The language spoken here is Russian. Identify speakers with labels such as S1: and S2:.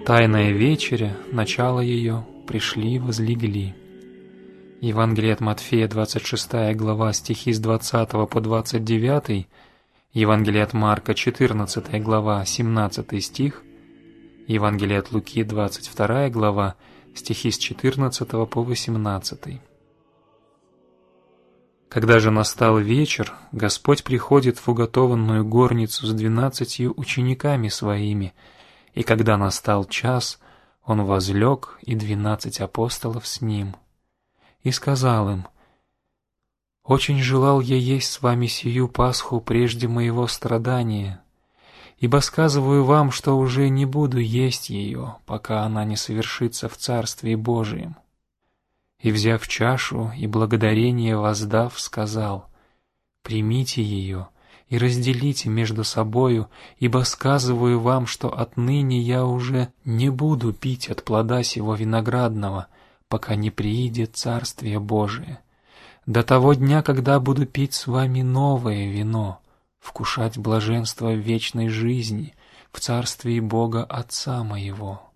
S1: Тайная вечеря, начало ее, пришли, возлегли. Евангелие от Матфея, 26 глава, стихи с 20 по 29, Евангелие от Марка, 14 глава, 17 стих, Евангелие от Луки, 22 глава, стихи с 14 по 18. Когда же настал вечер, Господь приходит в уготованную горницу с 12 учениками своими, и когда настал час, Он возлег, и 12 апостолов с Ним. И сказал им: «Очень желал я есть с вами сию Пасху прежде моего страдания, ибо сказываю вам, что уже не буду есть ее, пока она не совершится в Царстве Божием». И, взяв чашу и благодарение воздав, сказал: «Примите ее и разделите между собою, ибо сказываю вам, что отныне я уже не буду пить от плода сего виноградного, пока не приидет Царствие Божие, до того дня, когда буду пить с вами новое вино, вкушать блаженство вечной жизни в Царстве Бога Отца моего».